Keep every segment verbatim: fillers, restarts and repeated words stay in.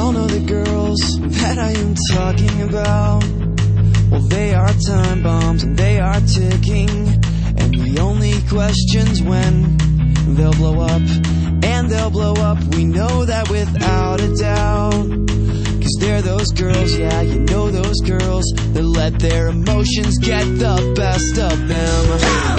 all know the girls that I am talking about. Well, they are time bombs and they are ticking, and the only question's when they'll blow up. And they'll blow up, we know that without a doubt. Cause they're those girls, yeah, you know those girls that let their emotions get the best of them.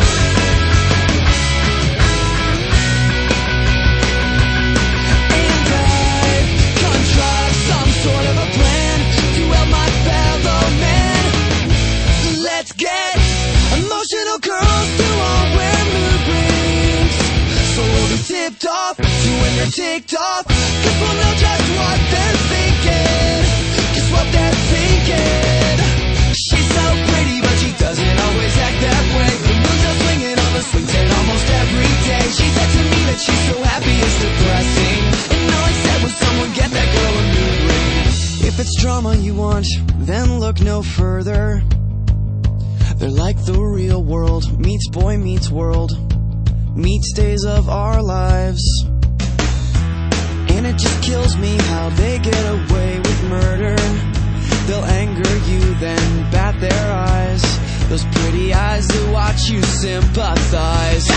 Tipped off to when they're ticked off, cause we'll know just what they're thinking, just what they're thinking. She's so pretty but she doesn't always act that way. The moon's just swinging on the swing set almost every day. She said to me that she's so happy it's depressing, and all I said was someone get that girl a mood ring. If it's drama you want, then look no further. They're like the real world meets boy meets world meets days of our lives. And it just kills me how they get away with murder. They'll anger you, then bat their eyes, those pretty eyes that watch you sympathize.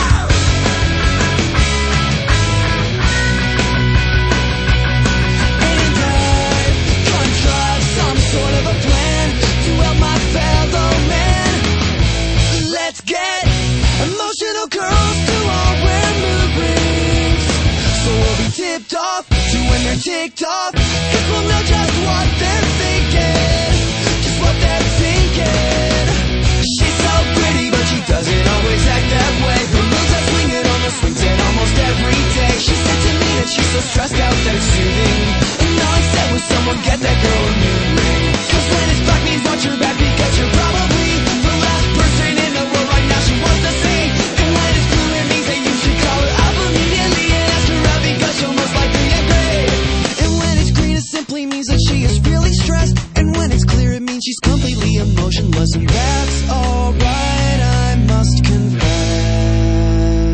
And I've contrived some sort of a plan to help my fellow man. Let's get emotional girls to all wear mood rings, so we'll be tipped off to when they're ticked off, cause we'll know just what they're thinking, just what they're thinking. She's so pretty but she doesn't always act that way. The moves are swinging on the swing set almost every day. She said to me that she's so stressed out that it's soothing, and all I said was someone get that girl a mood ring. Cause when it's black means watch your back because you're probably the last person in the world right now she wants to see. And when it's blue it means that you should call her up immediately and ask her out because she'll most likely get paid. And when it's green it simply means that she is really stressed, and when it's clear it means she's completely emotionless, and that's alright, I must confess.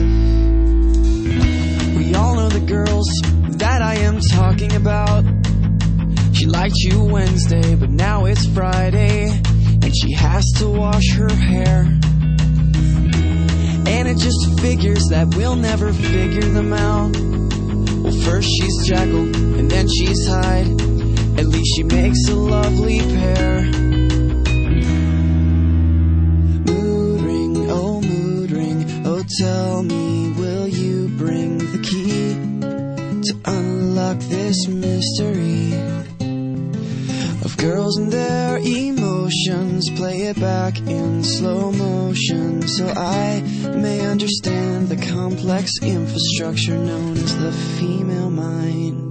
We all know the girls that I am talking about. She liked you Wednesday, but now it's Friday, and she has to wash her hair. And it just figures that we'll never figure them out. Well, first she's Jekyll, and then she's Hyde. At least she makes a lovely pair. Mood ring, oh mood ring, oh tell me, will you bring the key to unlock this mystery of girls and their emotions? Play it back in slow motion so I may understand the complex infrastructure known as the female mind.